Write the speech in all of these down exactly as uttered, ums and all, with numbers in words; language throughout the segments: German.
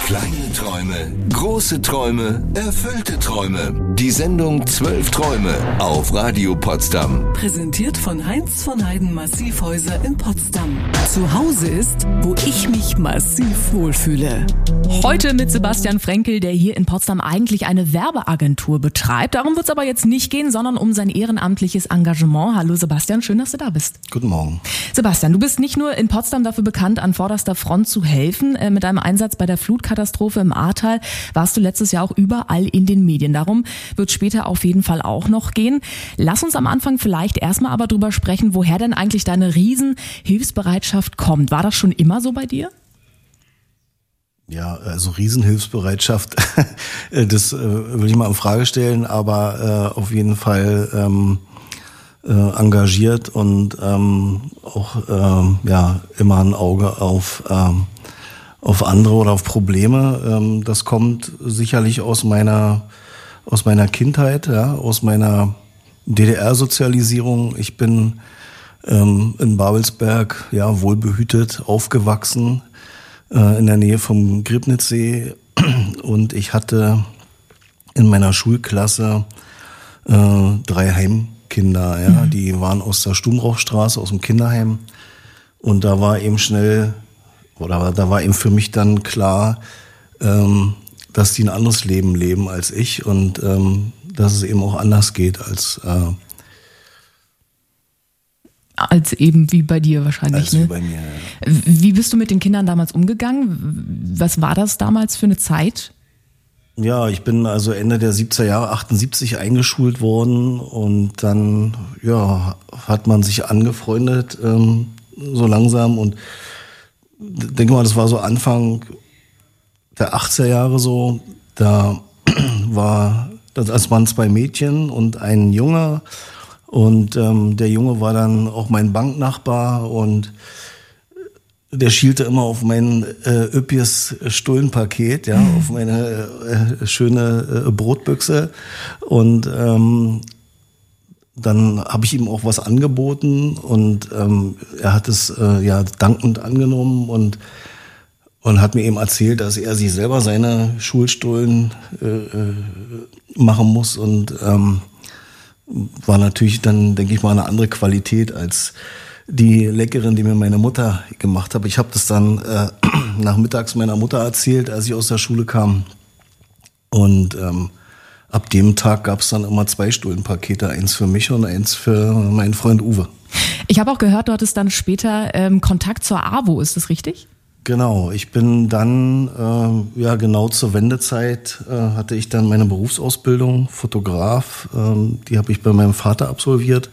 Kleine Träume, große Träume, erfüllte Träume. Die Sendung zwölf Träume auf Radio Potsdam. Präsentiert von Heinz von Heiden Massivhäuser in Potsdam. Zu Hause ist, wo ich mich massiv wohlfühle. Heute mit Sebastian Frenkel, der hier in Potsdam eigentlich eine Werbeagentur betreibt. Darum wird es aber jetzt nicht gehen, sondern um sein ehrenamtliches Engagement. Hallo Sebastian, schön, dass du da bist. Guten Morgen. Sebastian, du bist nicht nur in Potsdam dafür bekannt, an vorderster Front zu helfen. Mit deinem Einsatz bei der Flutkatastrophe im Ahrtal warst du letztes Jahr auch überall in den Medien. Darum wird später auf jeden Fall auch noch gehen. Lass uns am Anfang vielleicht erstmal aber drüber sprechen, woher denn eigentlich deine Riesenhilfsbereitschaft kommt. War das schon immer so bei dir? Ja, also Riesenhilfsbereitschaft, das äh, will ich mal in Frage stellen, aber äh, auf jeden Fall ähm, äh, engagiert und ähm, auch ähm, ja immer ein Auge auf ähm, auf andere oder auf Probleme. Ähm, das kommt sicherlich aus meiner aus meiner Kindheit, ja, aus meiner D D R-Sozialisierung. Ich bin ähm, in Babelsberg ja wohlbehütet aufgewachsen, in der Nähe vom Griebnitzsee, und ich hatte in meiner Schulklasse äh, drei Heimkinder, ja, mhm. die waren aus der Stumrauchstraße, aus dem Kinderheim, und da war eben schnell, oder da war eben für mich dann klar, ähm, dass die ein anderes Leben leben als ich, und ähm, dass es eben auch anders geht als äh, Als eben wie bei dir wahrscheinlich. Als ne? wie bei mir, ja. Wie bist du mit den Kindern damals umgegangen? Was war das damals für eine Zeit? Ja, ich bin also Ende der siebziger Jahre, achtundsiebzig, eingeschult worden, und dann ja hat man sich angefreundet, ähm, so langsam, und denke mal, das war so Anfang der achtziger Jahre so, da war, das waren zwei Mädchen und ein Junge. Und ähm, der Junge war dann auch mein Banknachbar, und der schielte immer auf mein äh, üppiges Stullenpaket, ja, mhm. auf meine äh, schöne äh, Brotbüchse. Und ähm, dann habe ich ihm auch was angeboten, und ähm, er hat es äh, ja dankend angenommen und und hat mir eben erzählt, dass er sich selber seine Schulstullen äh, machen muss, und ähm, war natürlich dann, denke ich mal, eine andere Qualität als die leckeren, die mir meine Mutter gemacht hat. Ich habe das dann äh, nachmittags meiner Mutter erzählt, als ich aus der Schule kam. Und ähm, ab dem Tag gab es dann immer zwei Stullenpakete, eins für mich und eins für meinen Freund Uwe. Ich habe auch gehört, du hattest dann später ähm, Kontakt zur AWO, ist das richtig? Genau, ich bin dann, äh, ja genau zur Wendezeit äh, hatte ich dann meine Berufsausbildung, Fotograf, ähm, die habe ich bei meinem Vater absolviert.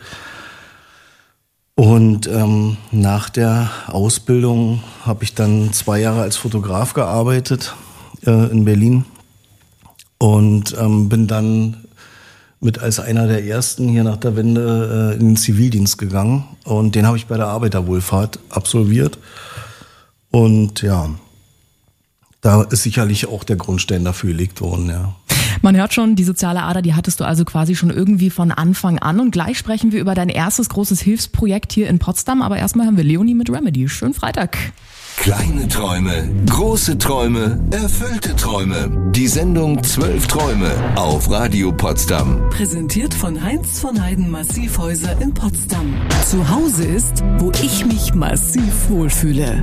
Und ähm, nach der Ausbildung habe ich dann zwei Jahre als Fotograf gearbeitet äh, in Berlin, und ähm, bin dann mit als einer der ersten hier nach der Wende äh, in den Zivildienst gegangen, und den habe ich bei der Arbeiterwohlfahrt absolviert. Und ja, da ist sicherlich auch der Grundstein dafür gelegt worden, ja. Man hört schon, die soziale Ader, die hattest du also quasi schon irgendwie von Anfang an. Und gleich sprechen wir über dein erstes großes Hilfsprojekt hier in Potsdam. Aber erstmal haben wir Leonie mit Remedy. Schönen Freitag. Kleine Träume, große Träume, erfüllte Träume. Die Sendung zwölf Träume auf Radio Potsdam. Präsentiert von Heinz von Heiden Massivhäuser in Potsdam. Zu Hause ist, wo ich mich massiv wohlfühle.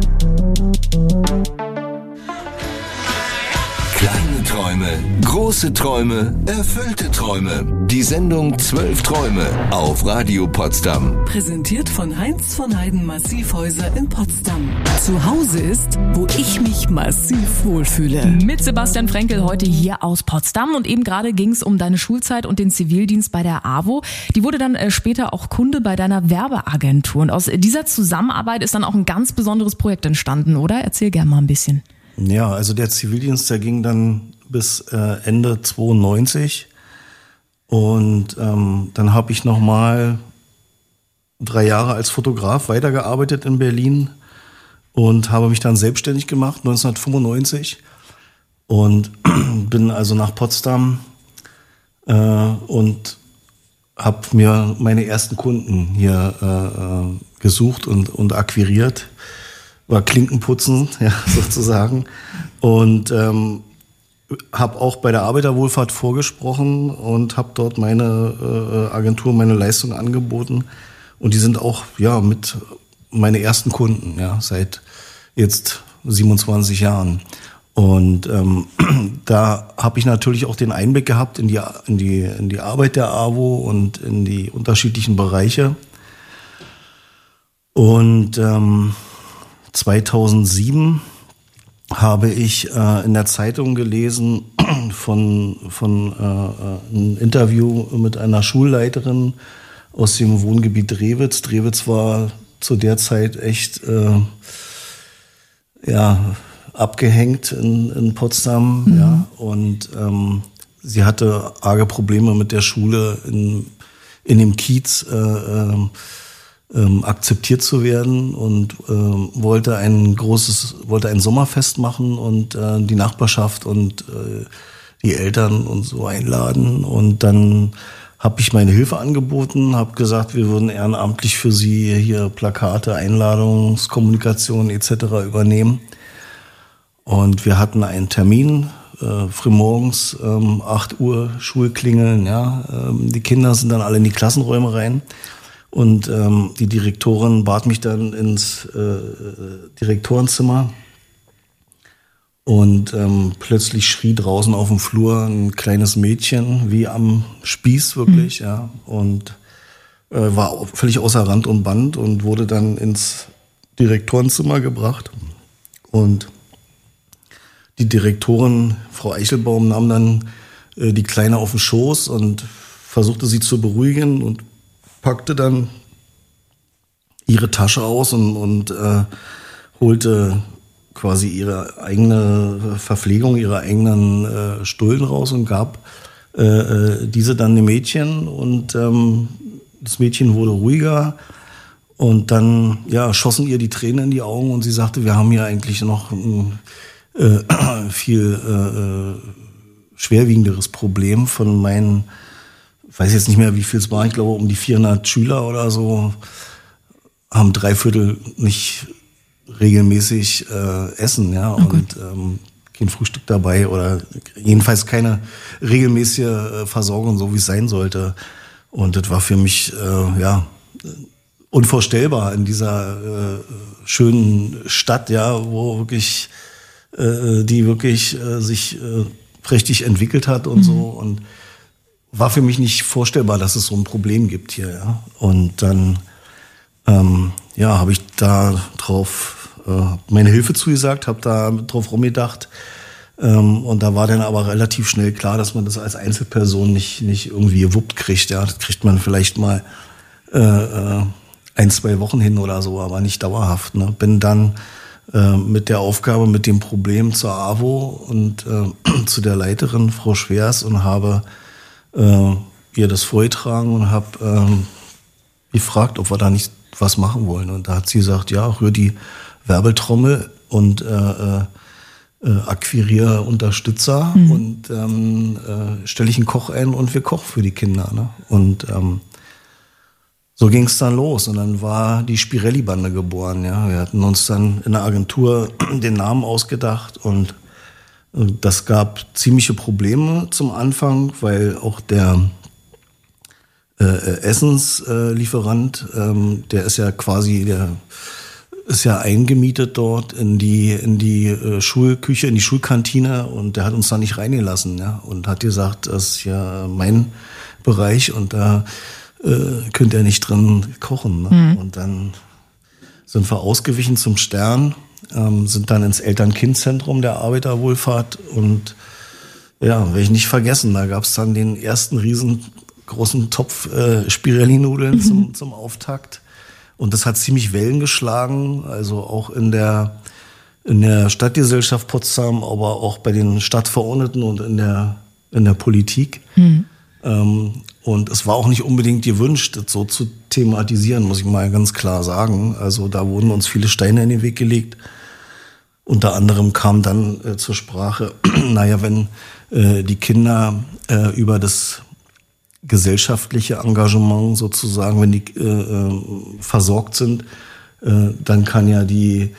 Kleine Träume, große Träume, erfüllte Träume. Die Sendung zwölf Träume auf Radio Potsdam. Präsentiert von Heinz von Heiden Massivhäuser in Potsdam. Zu Hause ist, wo ich mich massiv wohlfühle. Mit Sebastian Frenkel heute hier aus Potsdam, und eben gerade ging es um deine Schulzeit und den Zivildienst bei der AWO. Die wurde dann äh, später auch Kunde bei deiner Werbeagentur, und aus dieser Zusammenarbeit ist dann auch ein ganz besonderes Projekt entstanden, oder? Erzähl gerne mal ein bisschen. Ja, also der Zivildienst, der ging dann bis äh, Ende zweiundneunzig, und ähm, dann habe ich nochmal drei Jahre als Fotograf weitergearbeitet in Berlin und habe mich dann selbstständig gemacht neunzehnhundertfünfundneunzig, und bin also nach Potsdam äh, und habe mir meine ersten Kunden hier äh, gesucht und, und akquiriert. war Klinkenputzen, ja, sozusagen. Und ähm, habe auch bei der Arbeiterwohlfahrt vorgesprochen und habe dort meine äh, Agentur, meine Leistung angeboten. Und die sind auch ja mit meine ersten Kunden, ja, seit jetzt siebenundzwanzig Jahren. Und ähm, da habe ich natürlich auch den Einblick gehabt in die, in die, in die Arbeit der A W O und in die unterschiedlichen Bereiche. Und ähm, zweitausendsieben habe ich äh, in der Zeitung gelesen von, von äh, ein Interview mit einer Schulleiterin aus dem Wohngebiet Drewitz. Drewitz war zu der Zeit echt äh, ja, abgehängt in, in Potsdam. Mhm. Ja, und ähm, sie hatte arge Probleme mit der Schule in, in dem Kiez äh, äh, Ähm, akzeptiert zu werden und ähm, wollte ein großes, wollte ein Sommerfest machen und äh, die Nachbarschaft und äh, die Eltern und so einladen. Und dann habe ich meine Hilfe angeboten, habe gesagt, wir würden ehrenamtlich für sie hier Plakate, Einladungskommunikation et cetera übernehmen. Und wir hatten einen Termin, äh, frühmorgens, ähm, acht Uhr, Schulklingeln, ja, ähm, die Kinder sind dann alle in die Klassenräume rein. Und ähm, die Direktorin bat mich dann ins äh, Direktorenzimmer und ähm, plötzlich schrie draußen auf dem Flur ein kleines Mädchen, wie am Spieß wirklich, mhm. ja, und äh, war völlig außer Rand und Band und wurde dann ins Direktorenzimmer gebracht. Und die Direktorin, Frau Eichelbaum, nahm dann äh, die Kleine auf den Schoß und versuchte sie zu beruhigen und packte dann ihre Tasche aus und, und äh, holte quasi ihre eigene Verpflegung, ihre eigenen äh, Stullen raus und gab äh, diese dann dem Mädchen. Und ähm, das Mädchen wurde ruhiger und dann ja, schossen ihr die Tränen in die Augen und sie sagte, wir haben hier eigentlich noch ein äh, viel äh, schwerwiegenderes Problem von meinen, ich weiß jetzt nicht mehr, wie viel es war, ich glaube um die vierhundert Schüler oder so, haben drei Viertel nicht regelmäßig äh, essen, ja, okay. und ähm, kein Frühstück dabei oder jedenfalls keine regelmäßige äh, Versorgung, so wie es sein sollte. Und das war für mich äh, ja unvorstellbar in dieser äh, schönen Stadt, ja, wo wirklich äh, die wirklich äh, sich äh, prächtig entwickelt hat und mhm. so, und war für mich nicht vorstellbar, dass es so ein Problem gibt hier, ja. Und dann ähm, ja, habe ich da drauf äh, meine Hilfe zugesagt, habe da drauf rumgedacht. Ähm, und da war dann aber relativ schnell klar, dass man das als Einzelperson nicht, nicht irgendwie gewuppt kriegt. Ja, das kriegt man vielleicht mal äh, äh, ein, zwei Wochen hin oder so, aber nicht dauerhaft. Ne? Bin dann äh, mit der Aufgabe, mit dem Problem zur A W O und äh, zu der Leiterin, Frau Schwers, und habe äh, ihr das vorgetragen und habe ähm, gefragt, ob wir da nicht was machen wollen. Und da hat sie gesagt, ja, rühr die Werbeltrommel und äh, äh, akquiriere Unterstützer mhm. und ähm, äh, stelle ich einen Koch ein und wir kochen für die Kinder. Ne? Und ähm, so ging es dann los. Und dann war die Spirelli-Bande geboren. Ja? Wir hatten uns dann in der Agentur den Namen ausgedacht und das gab ziemliche Probleme zum Anfang, weil auch der äh, Essenslieferant, ähm, der ist ja quasi, der ist ja eingemietet dort in die in die äh, Schulküche, in die Schulkantine, und der hat uns da nicht reingelassen, ja, und hat gesagt, das ist ja mein Bereich und da äh, könnt ihr nicht drin kochen. Ne? Mhm. Und dann sind wir ausgewichen zum Stern. Ähm, sind dann ins Eltern-Kind-Zentrum der Arbeiterwohlfahrt und ja, werde ich nicht vergessen, da gab es dann den ersten riesengroßen Topf äh, Spirelli-Nudeln mhm. zum, zum Auftakt, und das hat ziemlich Wellen geschlagen, also auch in der in der Stadtgesellschaft Potsdam, aber auch bei den Stadtverordneten und in der in der Politik. Mhm. Ähm, und es war auch nicht unbedingt gewünscht, das so zu thematisieren, muss ich mal ganz klar sagen. Also da wurden uns viele Steine in den Weg gelegt. Unter anderem kam dann äh, zur Sprache, naja, wenn äh, die Kinder äh, über das gesellschaftliche Engagement sozusagen, wenn die äh, äh, versorgt sind, äh, dann kann ja die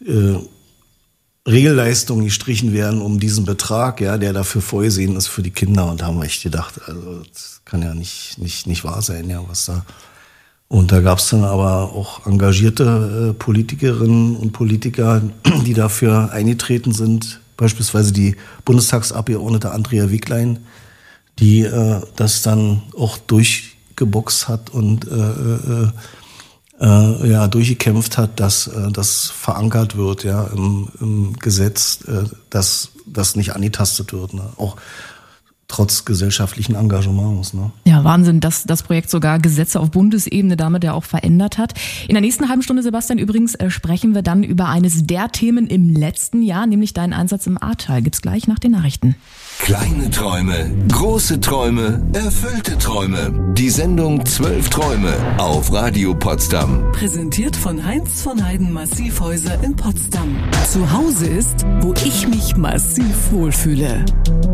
äh, Regelleistungen gestrichen werden um diesen Betrag, ja, der dafür vorgesehen ist für die Kinder. Und da haben wir echt gedacht, also das kann ja nicht, nicht, nicht wahr sein, ja, was da. Und da gab es dann aber auch engagierte äh, Politikerinnen und Politiker, die dafür eingetreten sind, beispielsweise die Bundestagsabgeordnete Andrea Wicklein, die äh, das dann auch durchgeboxt hat und äh, äh, äh, ja, durchgekämpft hat, dass äh, das verankert wird, ja, im, im Gesetz, äh, dass das nicht angetastet wird, ne? Auch trotz gesellschaftlichen Engagements. Ne? Ja, Wahnsinn, dass das Projekt sogar Gesetze auf Bundesebene damit ja auch verändert hat. In der nächsten halben Stunde, Sebastian, übrigens äh, sprechen wir dann über eines der Themen im letzten Jahr, nämlich deinen Einsatz im Ahrtal. Gibt's gleich nach den Nachrichten. Kleine Träume, große Träume, erfüllte Träume. Die Sendung zwölf Träume auf Radio Potsdam. Präsentiert von Heinz von Heiden Massivhäuser in Potsdam. Zu Hause ist, wo ich mich massiv wohlfühle.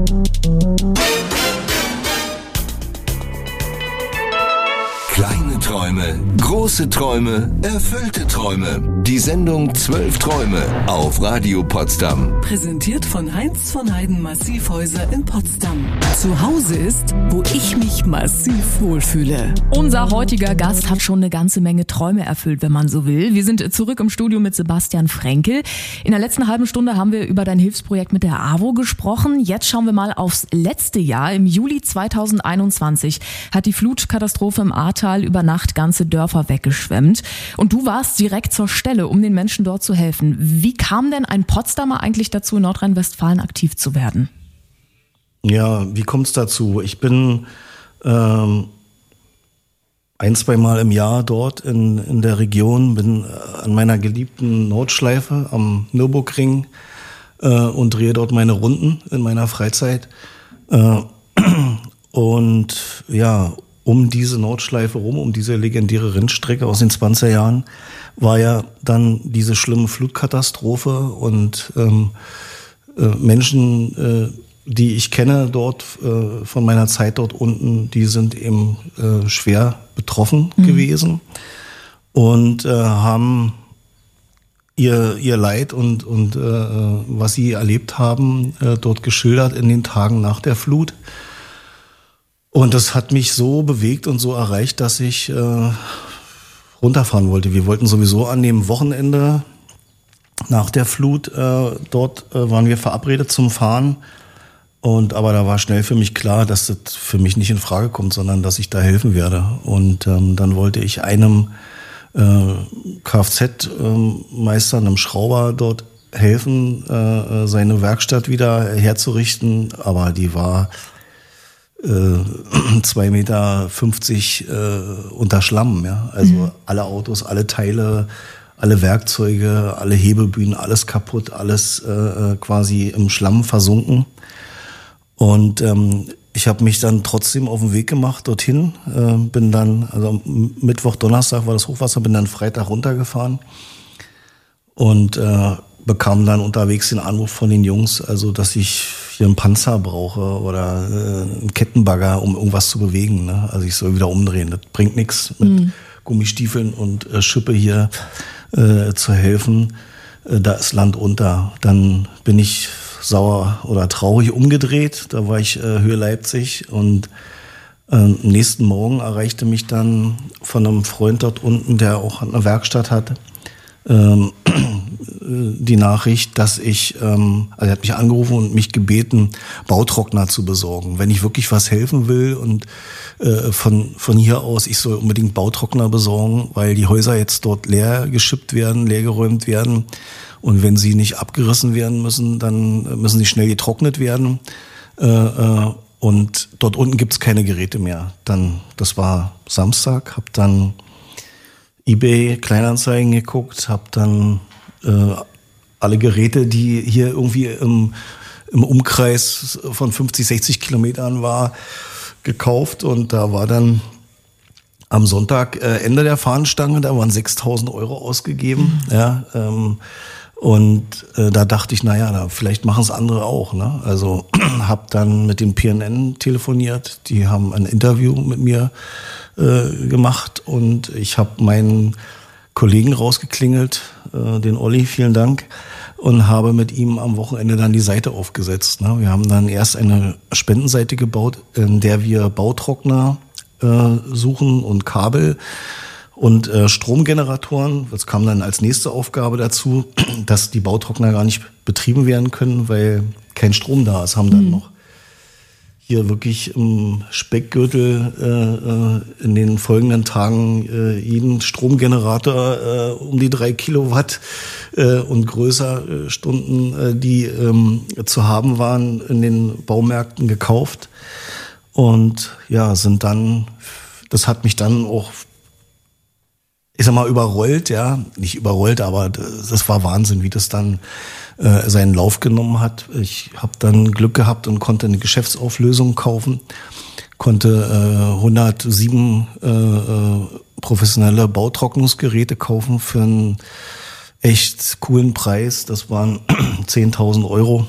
Kleine Träume, große Träume, erfüllte Träume. Die Sendung zwölf Träume auf Radio Potsdam. Präsentiert von Heinz von Heiden Massivhäuser in Potsdam. Zu Hause ist, wo ich mich massiv wohlfühle. Unser heutiger Gast hat schon eine ganze Menge Träume erfüllt, wenn man so will. Wir sind zurück im Studio mit Sebastian Frenkel. In der letzten halben Stunde haben wir über dein Hilfsprojekt mit der AWO gesprochen. Jetzt schauen wir mal aufs letzte Jahr. Im Juli zweitausendeinundzwanzig hat die Flutkatastrophe im Ahrtal über Nacht ganze Dörfer weggeschwemmt. Und du warst direkt zur Stelle, um den Menschen dort zu helfen. Wie kam denn ein Potsdamer eigentlich dazu, in Nordrhein-Westfalen aktiv zu werden? Ja, wie kommt es dazu? Ich bin ähm, ein, zwei Mal im Jahr dort in, in der Region, bin an meiner geliebten Nordschleife am Nürburgring äh, und drehe dort meine Runden in meiner Freizeit. Äh, und ja, um diese Nordschleife rum, um diese legendäre Rennstrecke aus den zwanziger Jahren, war ja dann diese schlimme Flutkatastrophe und ähm, äh, Menschen, äh, die ich kenne dort äh, von meiner Zeit dort unten, die sind eben äh, schwer betroffen mhm. gewesen und äh, haben ihr ihr Leid und und äh, was sie erlebt haben äh, dort geschildert in den Tagen nach der Flut. Und das hat mich so bewegt und so erreicht, dass ich äh, runterfahren wollte. Wir wollten sowieso an dem Wochenende nach der Flut, äh, dort äh, waren wir verabredet zum Fahren. Und aber da war schnell für mich klar, dass das für mich nicht in Frage kommt, sondern dass ich da helfen werde. Und ähm, dann wollte ich einem äh, Kfz-Meister, einem Schrauber dort helfen, äh, seine Werkstatt wieder herzurichten. Aber die war zwei Meter fünfzig äh, unter Schlamm, ja. Also mhm. alle Autos, alle Teile, alle Werkzeuge, alle Hebebühnen, alles kaputt, alles äh, quasi im Schlamm versunken. Und ähm, ich habe mich dann trotzdem auf den Weg gemacht dorthin, äh, bin dann, also Mittwoch, Donnerstag war das Hochwasser, bin dann Freitag runtergefahren und äh, bekam dann unterwegs den Anruf von den Jungs, also dass ich hier einen Panzer brauche oder äh, einen Kettenbagger, um irgendwas zu bewegen. Ne? Also ich soll wieder umdrehen. Das bringt nichts, mit mhm. Gummistiefeln und äh, Schippe hier äh, zu helfen. Äh, da ist Land unter. Dann bin ich sauer oder traurig umgedreht. Da war ich äh, Höhe Leipzig und äh, am nächsten Morgen erreichte mich dann von einem Freund dort unten, der auch eine Werkstatt hat, ähm, die Nachricht, dass ich, ähm, also er hat mich angerufen und mich gebeten, Bautrockner zu besorgen. Wenn ich wirklich was helfen will und äh, von von hier aus, ich soll unbedingt Bautrockner besorgen, weil die Häuser jetzt dort leer geschippt werden, leer geräumt werden. Und wenn sie nicht abgerissen werden müssen, dann müssen sie schnell getrocknet werden. Äh, äh, und dort unten gibt's keine Geräte mehr. Dann, das war Samstag, hab dann eBay Kleinanzeigen geguckt, hab dann äh, alle Geräte, die hier irgendwie im, im Umkreis von fünfzig, sechzig Kilometern war, gekauft. Und da war dann am Sonntag äh, Ende der Fahnenstange, da waren sechstausend Euro ausgegeben. Mhm. Ja, ähm, und äh, da dachte ich, naja, da, vielleicht machen es andere auch. Ne? Also habe dann mit dem P N N telefoniert, die haben ein Interview mit mir äh, gemacht und ich habe meinen Kollegen rausgeklingelt, äh, den Olli, vielen Dank, und habe mit ihm am Wochenende dann die Seite aufgesetzt. Ne? Wir haben dann erst eine Spendenseite gebaut, in der wir Bautrockner äh, suchen und Kabel und äh, Stromgeneratoren. Das kam dann als nächste Aufgabe dazu, dass die Bautrockner gar nicht betrieben werden können, weil kein Strom da ist. Haben dann mhm. noch hier wirklich im Speckgürtel äh, in den folgenden Tagen äh, jeden Stromgenerator äh, um die drei Kilowatt äh, und größer äh, Stunden, äh, die ähm, zu haben waren, in den Baumärkten gekauft. Und ja, sind dann, das hat mich dann auch, ich sag mal, überrollt, ja, nicht überrollt, aber das war Wahnsinn, wie das dann äh, seinen Lauf genommen hat. Ich habe dann Glück gehabt und konnte eine Geschäftsauflösung kaufen, konnte äh, hundertsieben äh, äh, professionelle Bautrocknungsgeräte kaufen für einen echt coolen Preis. Das waren zehntausend Euro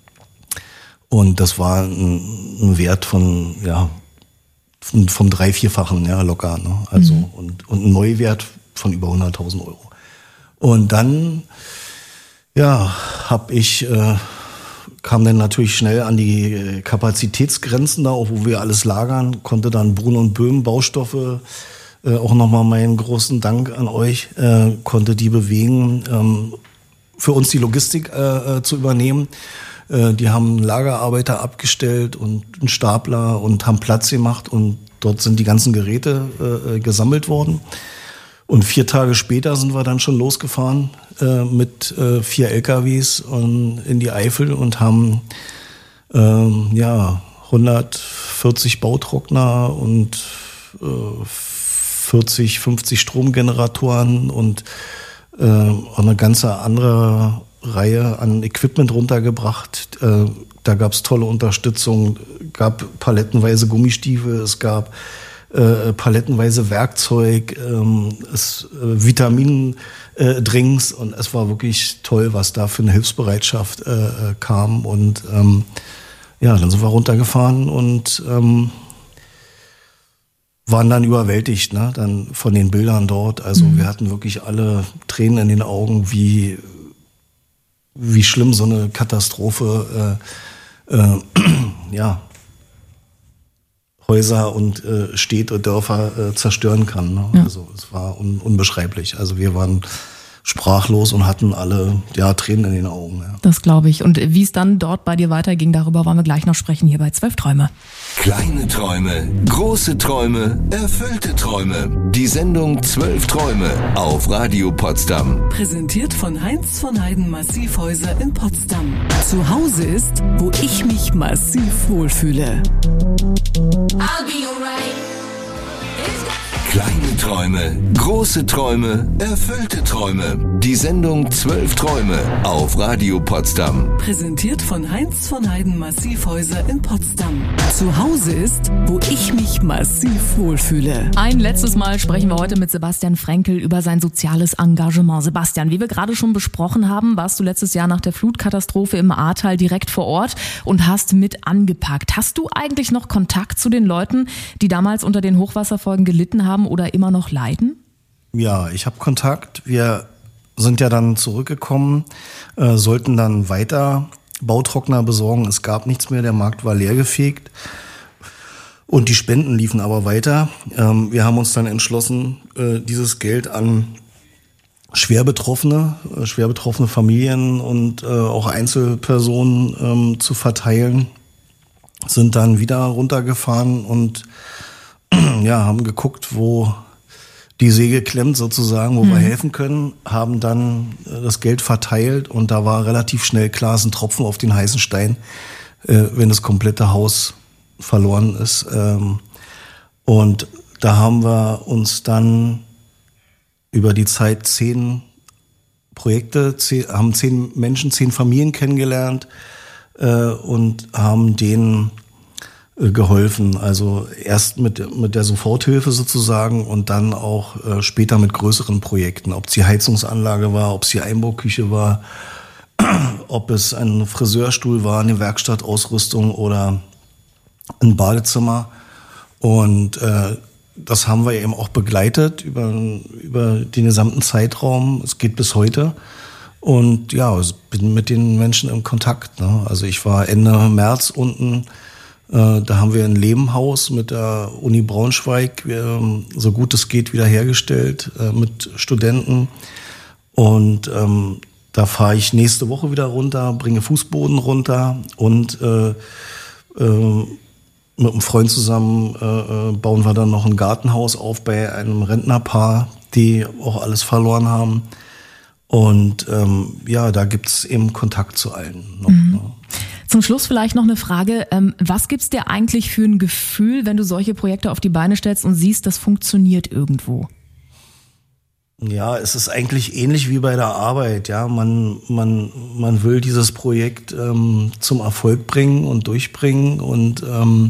und das war ein, ein Wert von, ja, vom, vom drei-, vierfachen, ja, locker, ne? Also, mhm. und, und ein Neuwert von über hunderttausend Euro. Und dann, ja, habe ich, äh, kam dann natürlich schnell an die Kapazitätsgrenzen da, auch wo wir alles lagern, konnte dann Brun und Böhm Baustoffe, äh, auch nochmal meinen großen Dank an euch, äh, konnte die bewegen, ähm, für uns die Logistik äh, zu übernehmen. Äh, die haben Lagerarbeiter abgestellt und einen Stapler und haben Platz gemacht und dort sind die ganzen Geräte äh, gesammelt worden. Und vier Tage später sind wir dann schon losgefahren äh, mit äh, vier L K Ws und in die Eifel und haben ähm, ja hundertvierzig Bautrockner und äh, vierzig, fünfzig Stromgeneratoren und äh, auch eine ganze andere Reihe an Equipment runtergebracht. Äh, da gab es tolle Unterstützung, gab palettenweise Gummistiefel, es gab Äh, palettenweise Werkzeug, ähm, es, äh, Vitamindrinks und es war wirklich toll, was da für eine Hilfsbereitschaft äh, kam und ähm, ja, dann sind wir runtergefahren und ähm, waren dann überwältigt, ne, dann von den Bildern dort. Also mhm. wir hatten wirklich alle Tränen in den Augen, wie wie schlimm so eine Katastrophe äh, äh, ja Häuser und äh, Städte, Dörfer äh, zerstören kann. Ne? Ja. Also es war un- unbeschreiblich. Also wir waren sprachlos und hatten alle ja, Tränen in den Augen. Ja. Das glaube ich. Und wie es dann dort bei dir weiterging, darüber wollen wir gleich noch sprechen hier bei zwölf Träume. Kleine Träume, große Träume, erfüllte Träume. Die Sendung zwölf Träume auf Radio Potsdam. Präsentiert von Heinz von Heiden Massivhäuser in Potsdam. Zu Hause ist, wo ich mich massiv wohlfühle. I'll be alright. Kleine Träume, große Träume, erfüllte Träume. Die Sendung zwölf Träume auf Radio Potsdam. Präsentiert von Heinz von Heiden Massivhäuser in Potsdam. Zu Hause ist, wo ich mich massiv wohlfühle. Ein letztes Mal sprechen wir heute mit Sebastian Frenkel über sein soziales Engagement. Sebastian, wie wir gerade schon besprochen haben, warst du letztes Jahr nach der Flutkatastrophe im Ahrtal direkt vor Ort und hast mit angepackt. Hast du eigentlich noch Kontakt zu den Leuten, die damals unter den Hochwasserfolgen gelitten haben oder immer noch leiden? Ja, ich habe Kontakt. Wir sind ja dann zurückgekommen, äh, sollten dann weiter Bautrockner besorgen. Es gab nichts mehr, der Markt war leergefegt und die Spenden liefen aber weiter. Ähm, wir haben uns dann entschlossen, äh, dieses Geld an schwer betroffene, äh, schwer betroffene Familien und äh, auch Einzelpersonen ähm, zu verteilen. Sind dann wieder runtergefahren und ja, haben geguckt, wo die Säge klemmt sozusagen, wo mhm. wir helfen können, haben dann das Geld verteilt und da war relativ schnell klar, es ist ein Tropfen auf den heißen Stein, äh, wenn das komplette Haus verloren ist. Ähm, und da haben wir uns dann über die Zeit zehn Projekte, zehn, haben zehn Menschen, zehn Familien kennengelernt äh, und haben denen geholfen, also erst mit mit der Soforthilfe sozusagen und dann auch äh, später mit größeren Projekten, ob es die Heizungsanlage war, ob es die Einbauküche war, ob es ein Friseurstuhl war, eine Werkstattausrüstung oder ein Badezimmer und äh, das haben wir eben auch begleitet über, über den gesamten Zeitraum. Es geht bis heute. Und ja, ich bin mit den Menschen in Kontakt. Ne? Also ich war Ende März unten, äh, da haben wir ein Lebenhaus mit der Uni Braunschweig, äh, so gut es geht, wiederhergestellt äh, mit Studenten. Und ähm, da fahre ich nächste Woche wieder runter, bringe Fußboden runter und äh, äh, mit einem Freund zusammen äh, bauen wir dann noch ein Gartenhaus auf bei einem Rentnerpaar, die auch alles verloren haben. Und ähm, ja, da gibt's eben Kontakt zu allen noch. Mhm. Ne? Zum Schluss vielleicht noch eine Frage. Ähm, was gibt's dir eigentlich für ein Gefühl, wenn du solche Projekte auf die Beine stellst und siehst, das funktioniert irgendwo? Ja, es ist eigentlich ähnlich wie bei der Arbeit. Ja, man man man will dieses Projekt ähm, zum Erfolg bringen und durchbringen und ähm,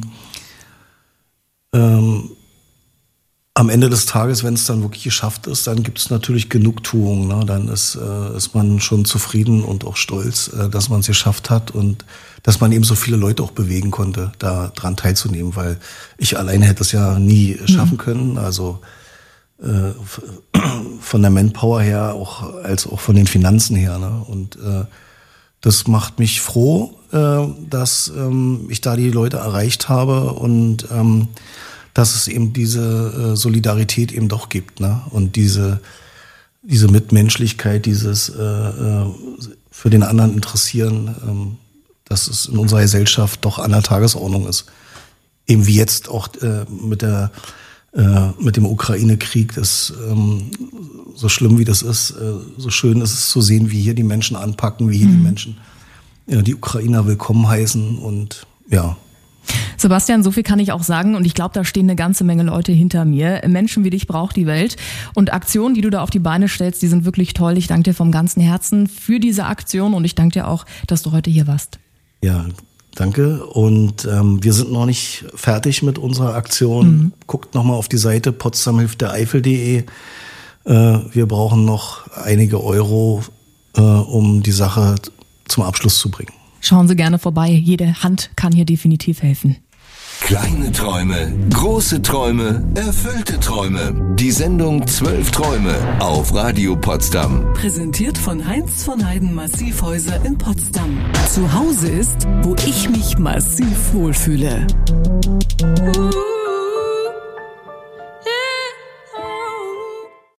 ähm, am Ende des Tages, wenn es dann wirklich geschafft ist, dann gibt es natürlich Genugtuung. Ne? Dann ist äh, ist man schon zufrieden und auch stolz, äh, dass man es geschafft hat und dass man eben so viele Leute auch bewegen konnte, da dran teilzunehmen, weil ich alleine hätte es ja nie schaffen mhm. können. Also von der Manpower her, auch als auch von den Finanzen her. Ne? Und äh, das macht mich froh, äh, dass ähm, ich da die Leute erreicht habe und ähm, dass es eben diese äh, Solidarität eben doch gibt. Ne? Und diese, diese Mitmenschlichkeit, dieses äh, äh, für den anderen interessieren, ähm, dass es in unserer Gesellschaft doch an der Tagesordnung ist. Eben wie jetzt auch äh, mit der mit dem Ukraine-Krieg, das ähm, so schlimm wie das ist, äh, so schön ist es zu sehen, wie hier die Menschen anpacken, wie hier mhm. die Menschen ja, die Ukrainer willkommen heißen und ja. Sebastian, so viel kann ich auch sagen und ich glaube, da stehen eine ganze Menge Leute hinter mir. Menschen wie dich braucht die Welt und Aktionen, die du da auf die Beine stellst, die sind wirklich toll. Ich danke dir vom ganzen Herzen für diese Aktion und ich danke dir auch, dass du heute hier warst. Ja, danke. Und ähm, wir sind noch nicht fertig mit unserer Aktion. Mhm. Guckt nochmal auf die Seite potsdam hilft der eifel punkt de. Äh, wir brauchen noch einige Euro, äh, um die Sache zum Abschluss zu bringen. Schauen Sie gerne vorbei. Jede Hand kann hier definitiv helfen. Kleine Träume, große Träume, erfüllte Träume. Die Sendung zwölf Träume auf Radio Potsdam. Präsentiert von Heinz von Heiden Massivhäuser in Potsdam. Zu Hause ist, wo ich mich massiv wohlfühle.